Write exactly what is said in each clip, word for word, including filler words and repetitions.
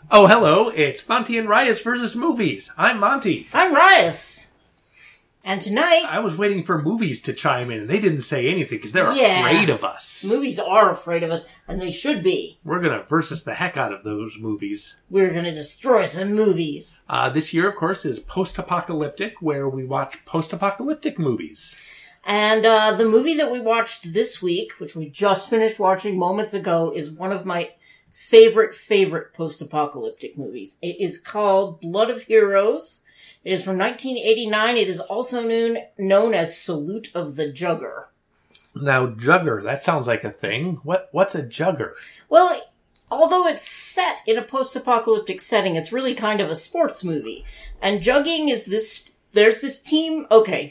Oh, hello, it's Monty and Rias versus movies. I'm Monty. I'm Rias. And tonight... I was waiting for movies to chime in, and they didn't say anything because they're yeah, afraid of us. Movies are afraid of us, and they should be. We're going to versus the heck out of those movies. We're going to destroy some movies. Uh, this year, of course, is post-apocalyptic, where we watch post-apocalyptic movies. And uh, the movie that we watched this week, which we just finished watching moments ago, is one of my favorite, favorite post-apocalyptic movies. It is called Blood of Heroes. It is from nineteen eighty-nine. It is also known, known as Salute of the Jugger. Now, jugger, that sounds like a thing. What What's a jugger? Well, although it's set in a post-apocalyptic setting, it's really kind of a sports movie. And jugging is this... There's this team... Okay.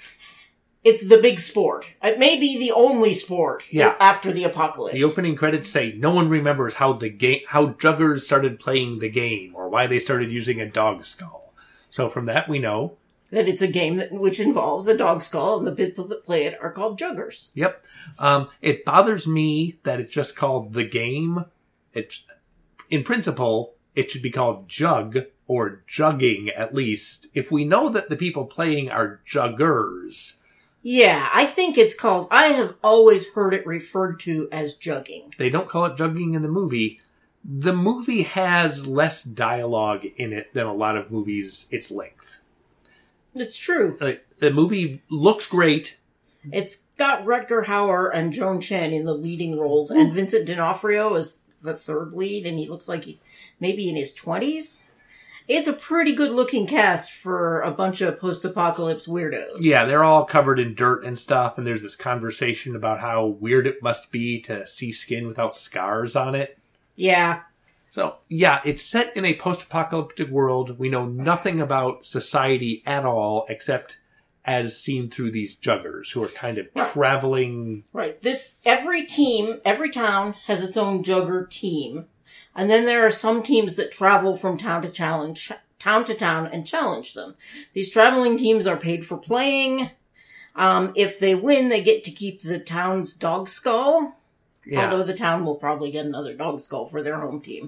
It's the big sport. It may be the only sport yeah. after the apocalypse. The opening credits say no one remembers how the game, how juggers started playing the game or why they started using a dog skull. So from that we know that it's a game that, which involves a dog skull, and the people that play it are called juggers. Yep. Um, it bothers me that it's just called the game. It's in principle it should be called jug or jugging at least. If we know that the people playing are juggers. Yeah, I think it's called... I have always heard it referred to as jugging. They don't call it jugging in the movie. The movie has less dialogue in it than a lot of movies its length. It's true. Uh, the movie looks great. It's got Rutger Hauer and Joan Chen in the leading roles, and Vincent D'Onofrio is the third lead, and he looks like he's maybe in his twenties. It's a pretty good-looking cast for a bunch of post-apocalypse weirdos. Yeah, they're all covered in dirt and stuff, and there's this conversation about how weird it must be to see skin without scars on it. Yeah. So, yeah, it's set in a post-apocalyptic world. We know nothing about society at all, except as seen through these juggers, who are kind of right. traveling... Right. This, every team, every town has its own jugger team. And then there are some teams that travel from town to challenge, town to town and challenge them. These traveling teams are paid for playing. Um, if they win, they get to keep the town's dog skull. Yeah. Although the town will probably get another dog skull for their home team.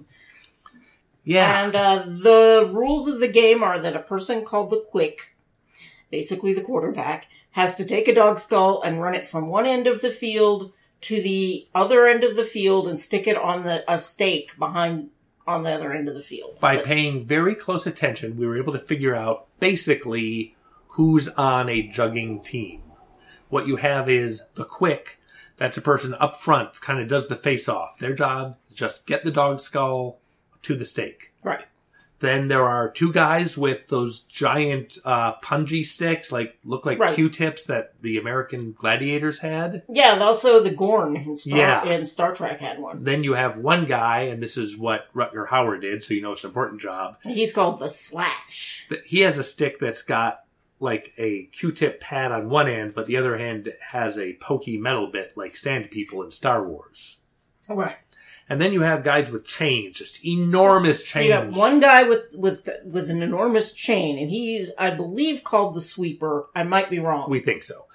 Yeah. And uh, the rules of the game are that a person called the Quick, basically the quarterback, has to take a dog skull and run it from one end of the field to the other end of the field and stick it on the a stake behind on the other end of the field. By but, paying very close attention, we were able to figure out basically who's on a jugging team. What you have is the Quick. That's a person up front, kind of does the face-off. Their job is just get the dog skull to the stake. Right. Then there are two guys with those giant uh, punji sticks, like look like right. Q-tips that the American gladiators had. Yeah, and also the Gorn in Star, yeah. in Star Trek had one. Then you have one guy, and this is what Rutger Hauer did, so you know it's an important job. He's called the Slash. He has a stick that's got like a Q-tip pad on one end, but the other hand has a pokey metal bit like Sand People in Star Wars. Right. And then you have guys with chains, just enormous chains. You got one guy with, with, with an enormous chain, and he's, I believe, called the Sweeper. I might be wrong. We think so.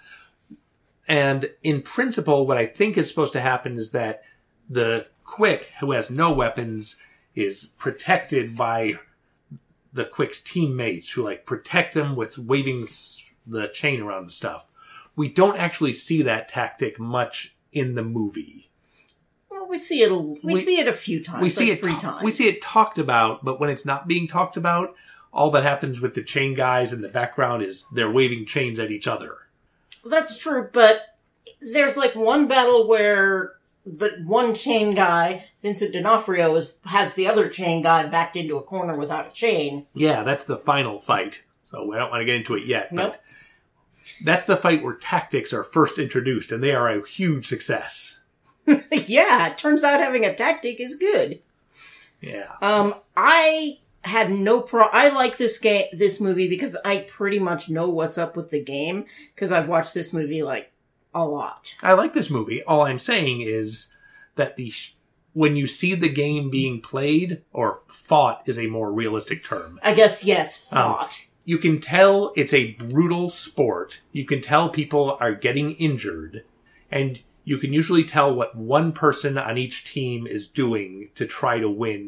And in principle, what I think is supposed to happen is that the Quick, who has no weapons, is protected by the Quick's teammates, who like protect him with waving the chain around and stuff. We don't actually see that tactic much in the movie. Well, we see it. A, we, we see it a few times. We see like it three ta- times. We see it talked about, but when it's not being talked about, all that happens with the chain guys in the background is they're waving chains at each other. That's true, but there's like one battle where the one chain guy, Vincent D'Onofrio, is has the other chain guy backed into a corner without a chain. Yeah, that's the final fight. So I don't want to get into it yet, nope. but that's the fight where tactics are first introduced, and they are a huge success. Yeah, it turns out having a tactic is good. Yeah. Um, I had no pro. I like this game, this movie because I pretty much know what's up with the game because I've watched this movie like a lot. I like this movie. All I'm saying is that the sh- when you see the game being played or fought is a more realistic term. I guess yes, fought. Um, you can tell it's a brutal sport. You can tell people are getting injured, and you can usually tell what one person on each team is doing to try to win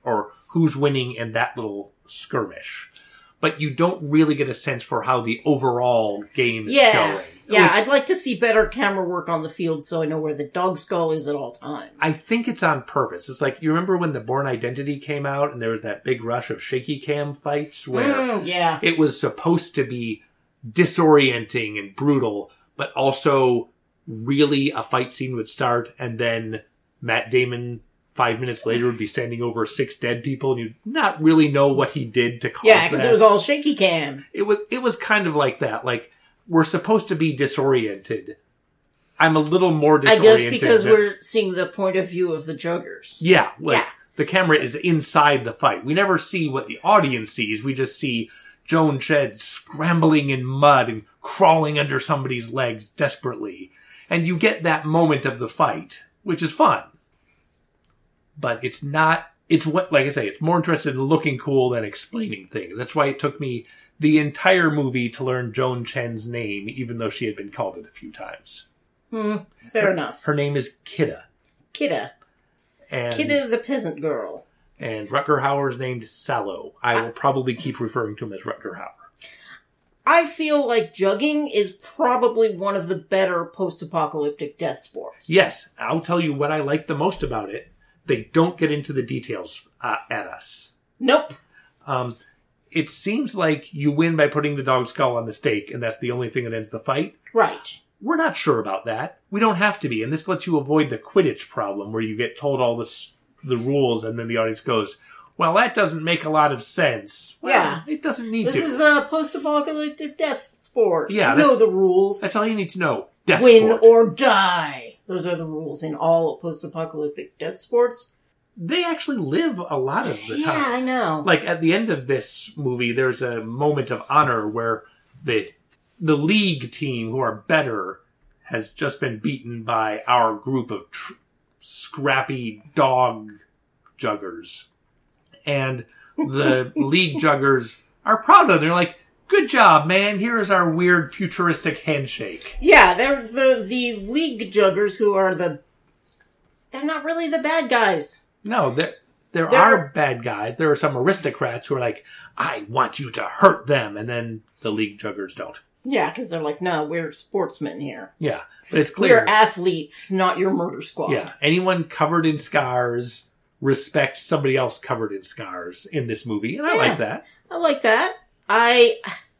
or who's winning in that little skirmish. But you don't really get a sense for how the overall game is yeah. going. Yeah, Which, I'd like to see better camera work on the field so I know where the dog skull is at all times. I think it's on purpose. It's like, you remember when the Bourne Identity came out and there was that big rush of shaky cam fights where Mm, yeah. it was supposed to be disorienting and brutal, but also really a fight scene would start and then Matt Damon five minutes later would be standing over six dead people and you'd not really know what he did to cause Yeah, because that. it was all shaky cam. It was, it was kind of like that. Like, we're supposed to be disoriented. I'm a little more I disoriented. guess because than- we're seeing the point of view of the juggers. Yeah, like, Yeah. the camera is inside the fight. We never see what the audience sees. We just see Joan Jett scrambling in mud and crawling under somebody's legs desperately. And you get that moment of the fight, which is fun. But it's not, it's what, like I say, it's more interested in looking cool than explaining things. That's why it took me the entire movie to learn Joan Chen's name, even though she had been called it a few times. Hmm, fair her, enough. Her name is Kidda. Kidda. And, Kidda the peasant girl. And Rutger Hauer is named Sallow. I will probably keep referring to him as Rutger Hauer. I feel like jugging is probably one of the better post-apocalyptic death sports. Yes, I'll tell you what I like the most about it. They don't get into the details uh, at us. Nope. Um, it seems like you win by putting the dog skull on the stake, and that's the only thing that ends the fight. Right. We're not sure about that. We don't have to be, and this lets you avoid the Quidditch problem, where you get told all this, the rules, and then the audience goes, well, that doesn't make a lot of sense. Well, Yeah. it doesn't need This to. is a post-apocalyptic death sport. Yeah, You know that's- the rules. That's all you need to know. Death Win sport. or die. Those are the rules in all post-apocalyptic death sports. They actually live a lot of the Yeah, time. I know. Like, at the end of this movie, there's a moment of honor where the the league team, who are better, has just been beaten by our group of tr- scrappy dog juggers. And the league juggers are proud of them. They're like, good job, man. Here is our weird futuristic handshake. Yeah, they're the, the league juggers who are the... They're not really the bad guys. No, there there There are are- bad guys. There are some aristocrats who are like, I want you to hurt them. And then the league juggers don't. Yeah, because they're like, no, we're sportsmen here. Yeah, but it's clear. We're athletes, not your murder squad. Yeah, anyone covered in scars respects somebody else covered in scars in this movie, and I Yeah. like that. I like that. I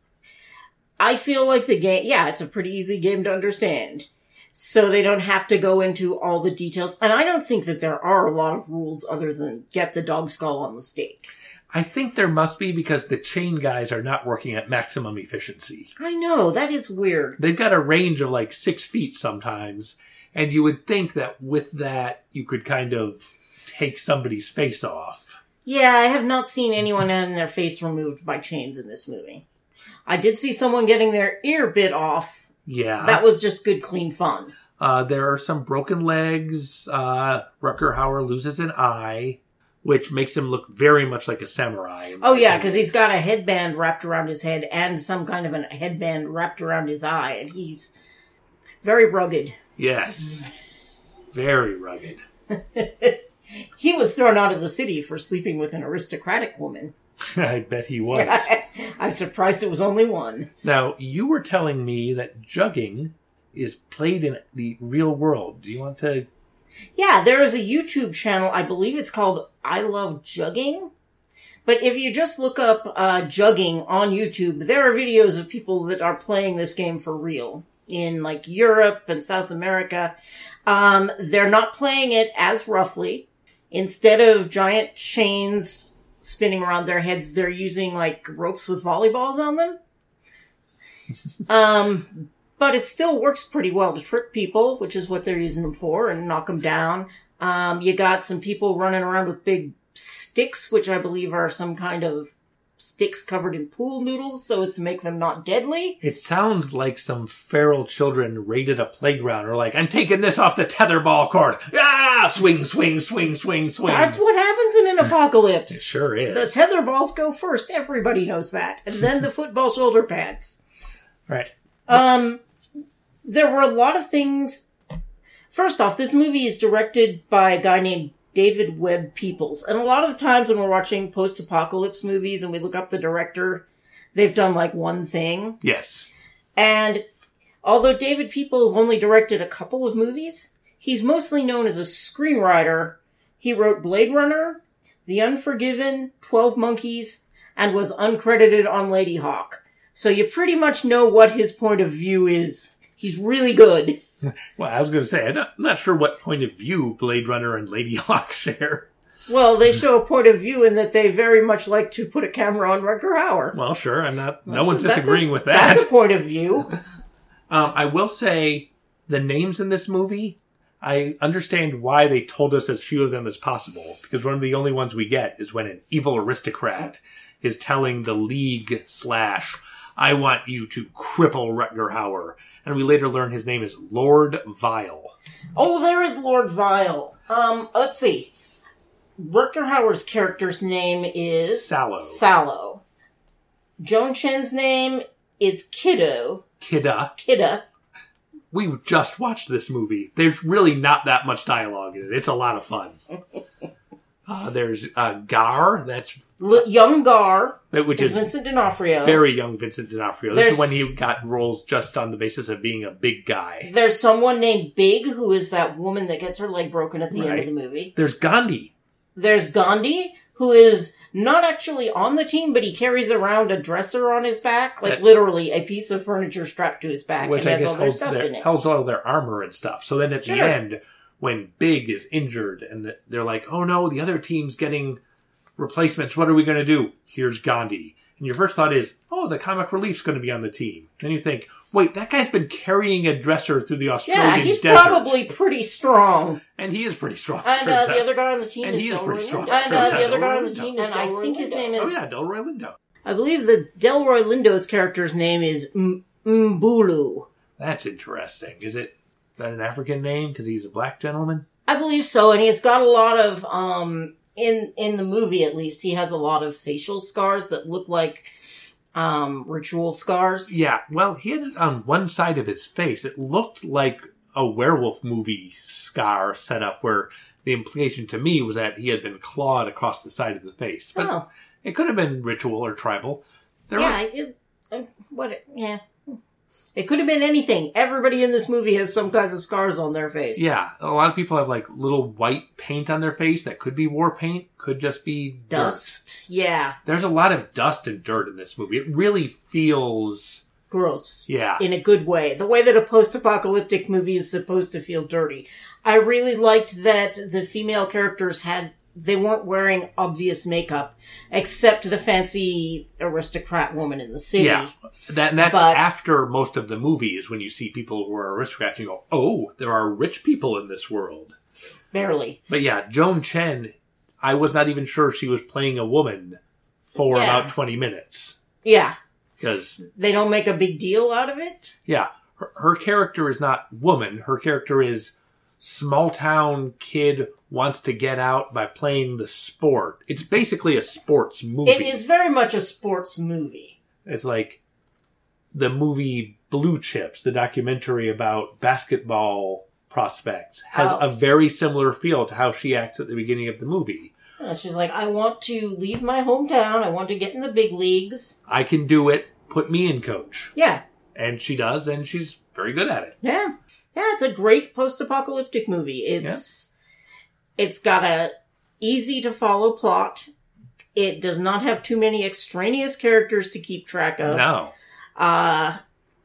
I feel like the game, yeah, it's a pretty easy game to understand. So they don't have to go into all the details. And I don't think that there are a lot of rules other than get the dog skull on the stake. I think there must be because the chain guys are not working at maximum efficiency. I know, that is weird. They've got a range of like six feet sometimes, and you would think that with that you could kind of take somebody's face off. Yeah, I have not seen anyone having their face removed by chains in this movie. I did see someone getting their ear bit off. Yeah. That was just good, clean fun. Uh, there are some broken legs. Uh, Rutger Hauer loses an eye, which makes him look very much like a samurai. in my Oh yeah, opinion. because he's got a headband wrapped around his head and some kind of a headband wrapped around his eye, and he's very rugged. Yes. Very rugged. He was thrown out of the city for sleeping with an aristocratic woman. I bet he was. I'm surprised it was only one. Now, you were telling me that jugging is played in the real world. Do you want to... Yeah, there is a YouTube channel, I believe it's called I Love Jugging. But if you just look up uh, jugging on YouTube, there are videos of people that are playing this game for real. In like Europe and South America. Um, they're not playing it as roughly. Instead of giant chains spinning around their heads, they're using like ropes with volleyballs on them. um, but it still works pretty well to trick people, which is what they're using them for, and knock them down. Um, you got some people running around with big sticks, which I believe are some kind of sticks covered in pool noodles so as to make them not deadly. It sounds like some feral children raided a playground or like, I'm taking this off the tetherball cord. Ah! Swing, swing, swing, swing, swing. That's what happens in an It apocalypse. sure is. The tether balls go first. Everybody knows that. And then the football shoulder pads. Right. Um, there were a lot of things. First off, this movie is directed by a guy named David Webb Peoples. And a lot of the times when we're watching post-apocalypse movies and we look up the director, they've done like one thing. Yes. And although David Peoples only directed a couple of movies, he's mostly known as a screenwriter. He wrote Blade Runner, The Unforgiven, twelve Monkeys, and was uncredited on Lady Hawk. So you pretty much know what his point of view is. He's really good. Well, I was going to say, I'm not, I'm not sure what point of view Blade Runner and Lady Hawk share. Well, they show a point of view in that they very much like to put a camera on Rutger Hauer. Well, sure, I'm not, no That's one's a- that's disagreeing a- with that. That's a point of view. Um, I will say, the names in this movie, I understand why they told us as few of them as possible, because one of the only ones we get is when an evil aristocrat is telling the League slash, I want you to cripple Rutger Hauer. And we later learn his name is Lord Vile. Oh, there is Lord Vile. Um, let's see. Rutger Hauer's character's name is... Sallow. Sallow. Joan Chen's name is Kiddo. Kidda. Kidda. We just watched this movie. There's really not that much dialogue in it. It's a lot of fun. Uh, there's uh, Gar, that's L- young Gar that which is is Vincent D'Onofrio. very young Vincent D'Onofrio. This There's- is when he got roles just on the basis of being a big guy. There's someone named Big, who is that woman that gets her leg broken at the end Right. of the movie. There's Gandhi. There's Gandhi, who is not actually on the team, but he carries around a dresser on his back, like That- literally a piece of furniture strapped to his back, which and I has guess all their holds, stuff their, in it. holds all their armor and stuff. So then at Sure. the end, when Big is injured and they're like, oh no, the other team's getting replacements, what are we going to do? Here's Gandhi. And your first thought is, oh, the comic relief's going to be on the team. Then you think, wait, that guy's been carrying a dresser through the Australian Yeah, he's desert. probably pretty strong. And he is pretty strong. And uh, turns the out. other guy on the team And is he is Delroy pretty strong, Lindo. And uh, turns the out. other guy on the Delroy team Lindo. is And I Delroy think his Lindo. name is... Oh yeah, Delroy Lindo. I believe the Delroy Lindo's character's name is M- Mbulu. That's interesting. Is it is that an African name because he's a black gentleman? I believe so, and he's got a lot of, um, in in the movie at least, he has a lot of facial scars that look like um, ritual scars. Yeah, well, he had it on one side of his face. It looked like a werewolf movie scar setup where the implication to me was that he had been clawed across the side of the face. But Oh. it could have been ritual or tribal. There Yeah, were- I did. Uh, what? It, yeah. It could have been anything. Everybody in this movie has some kinds of scars on their face. yeah, a lot of people have like little white paint on their face that could be war paint, could just be dirt. Dust. Yeah. There's a lot of dust and dirt in this movie. It really feels, Gross. yeah. In a good way. The way that a post-apocalyptic movie is supposed to feel dirty. I really liked that the female characters had, they weren't wearing obvious makeup, except the fancy aristocrat woman in the city. Yeah, that, and that's But- after most of the movie is when you see people who are aristocrats and you go, oh, there are rich people in this world. Barely. But yeah, Joan Chen, I was not even sure she was playing a woman for Yeah. about twenty minutes. Yeah. Because, They don't make a big deal out of it. yeah, her, her character is not woman. Her character is small town kid wants to get out by playing the sport. It's basically a sports movie. It is very much a sports movie. It's like the movie Blue Chips, the documentary about basketball prospects, has Oh. a very similar feel to how she acts at the beginning of the movie. Uh, she's like, I want to leave my hometown. I want to get in the big leagues. I can do it. Put me in, coach. Yeah. And she does, and she's very good at it. Yeah. Yeah, it's a great post-apocalyptic movie. It's it's got a easy to follow plot. It does not have too many extraneous characters to keep track of. No. Uh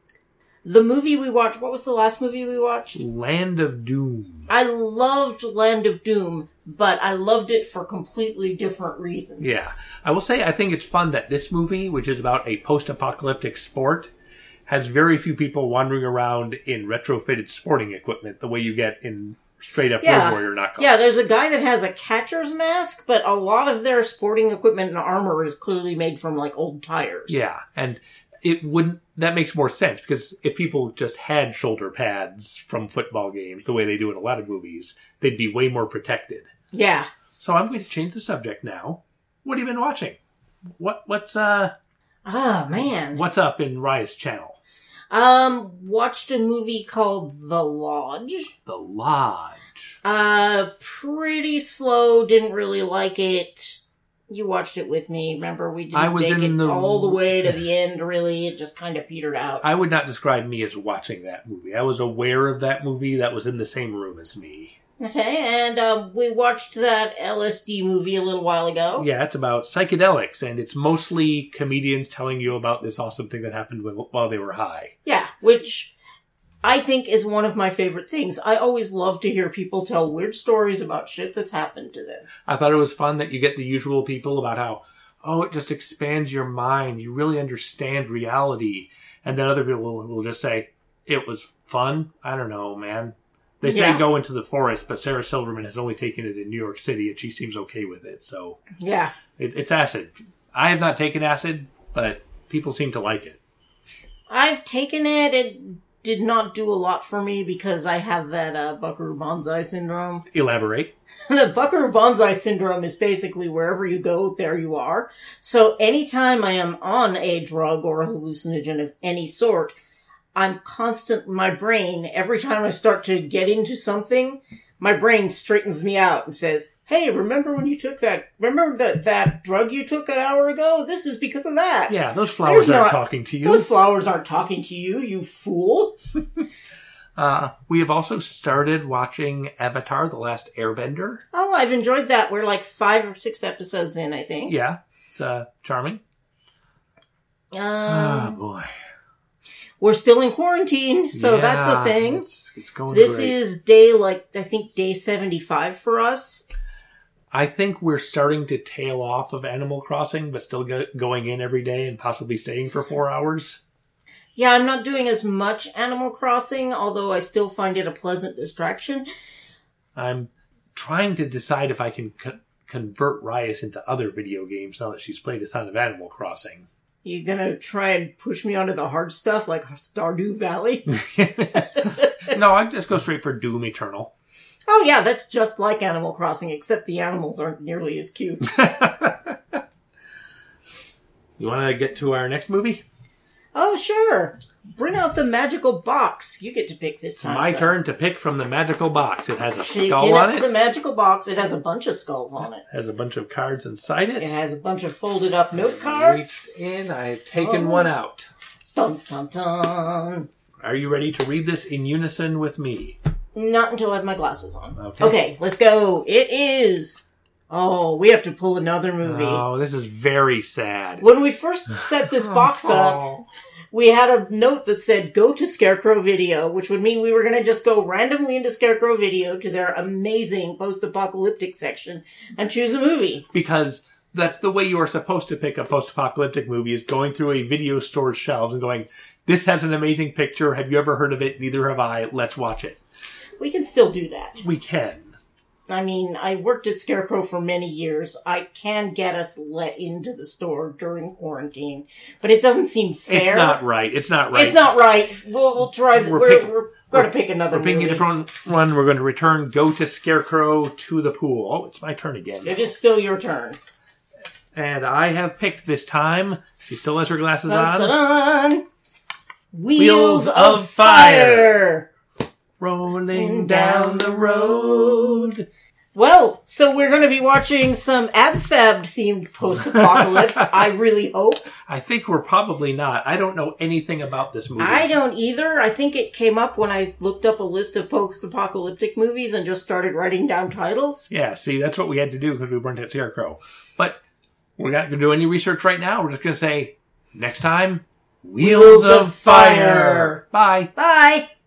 the movie we watched, what was the last movie we watched? Land of Doom. I loved Land of Doom, but I loved it for completely different reasons. Yeah. I will say I think it's fun that this movie, which is about a post-apocalyptic sport, has very few people wandering around in retrofitted sporting equipment the way you get in straight-up Yeah. Road Warrior knockoffs. Yeah, there's a guy that has a catcher's mask, but a lot of their sporting equipment and armor is clearly made from, like, old tires. Yeah, and it wouldn't, that makes more sense, because if people just had shoulder pads from football games, the way they do in a lot of movies, they'd be way more protected. Yeah. So I'm going to change the subject now. What have you been watching? What What's uh Ah, man. what's up in Raya's channel? Um, watched a movie called The Lodge. The Lodge. Uh, pretty slow. Didn't really like it. You watched it with me. Remember, we didn't I was make in it the- all the way to the end, really. It just kind of petered out. I would not describe me as watching that movie. I was aware of that movie. That was in the same room as me. Okay, and uh, we watched that L S D movie a little while ago. Yeah, it's about psychedelics, and it's mostly comedians telling you about this awesome thing that happened when, while they were high. Yeah, which I think is one of my favorite things. I always love to hear people tell weird stories about shit that's happened to them. I thought it was fun that you get the usual people about how, oh, it just expands your mind. You really understand reality. And then other people will, will just say, it was fun. I don't know, man. They say Yeah. go into the forest, but Sarah Silverman has only taken it in New York City, and she seems okay with it. So Yeah. it, it's acid. I have not taken acid, but people seem to like it. I've taken it. It did not do a lot for me because I have that uh, Buckaroo Banzai syndrome. Elaborate. The Buckaroo Banzai syndrome is basically wherever you go, there you are. So anytime I am on a drug or a hallucinogen of any sort, I'm constant, my brain, every time I start to get into something, my brain straightens me out and says, hey, remember when you took that, remember that, that drug you took an hour ago? This is because of that. Yeah, those flowers There's aren't not- talking to you. Those flowers aren't talking to you, you fool. Uh, we have also started watching Avatar: The Last Airbender. Oh, I've enjoyed that. We're like five or six episodes in, I think. Yeah, it's uh, charming. Um, Oh, boy. We're still in quarantine, so Yeah, that's a thing. It's, it's going This great. is day, like, I think day seventy-five for us. I think we're starting to tail off of Animal Crossing, but still go- going in every day and possibly staying for four hours. Yeah, I'm not doing as much Animal Crossing, although I still find it a pleasant distraction. I'm trying to decide if I can co- convert Rias into other video games now that she's played a ton of Animal Crossing. You gonna try and push me onto the hard stuff like Stardew Valley? No, I just go straight for Doom Eternal. Oh yeah, that's just like Animal Crossing, except the animals aren't nearly as cute. You want to get to our next movie? Oh, sure. Bring out the magical box. You get to pick this time. My son. turn to pick from the magical box. It has a So you skull get on out it. the magical box. It has a bunch of skulls on it. Has a bunch of cards inside It it. has a bunch of folded up note cards. Reach in. I've taken Oh. one out. Dun dun dun. Are you ready to read this in unison with me? Not until I have my glasses on. Okay. Okay, let's go. It is. Oh, we have to pull another movie. Oh, this is very sad. When we first set this box up, Oh. we had a note that said, go to Scarecrow Video, which would mean we were going to just go randomly into Scarecrow Video to their amazing post-apocalyptic section and choose a movie. Because that's the way you are supposed to pick a post-apocalyptic movie, is going through a video store's shelves and going, this has an amazing picture. Have you ever heard of it? Neither have I. Let's watch it. We can still do that. We can. I mean, I worked at Scarecrow for many years. I can get us let into the store during quarantine, but it doesn't seem fair. It's not right. It's not right. It's not right. We'll, we'll try. The, We're we're pick- we're going to pick another We're picking movie. a different one. We're going to return Go to Scarecrow to the Pool. Oh, it's my turn again. It is still your turn. And I have picked this time. She still has her glasses Dun, on. dun, dun. Wheels, Wheels of, of fire. Rolling down the road. Well, so we're going to be watching some AbFab themed post-apocalypse. I really hope. I think we're probably not. I don't know anything about this movie. I don't either. I think it came up when I looked up a list of post-apocalyptic movies and just started writing down titles. Yeah, see, that's what we had to do because we weren't at Scarecrow. But we're not going to do any research right now. We're just going to say, next time, Wheels, Wheels of, of Fire. Fire. Bye. Bye!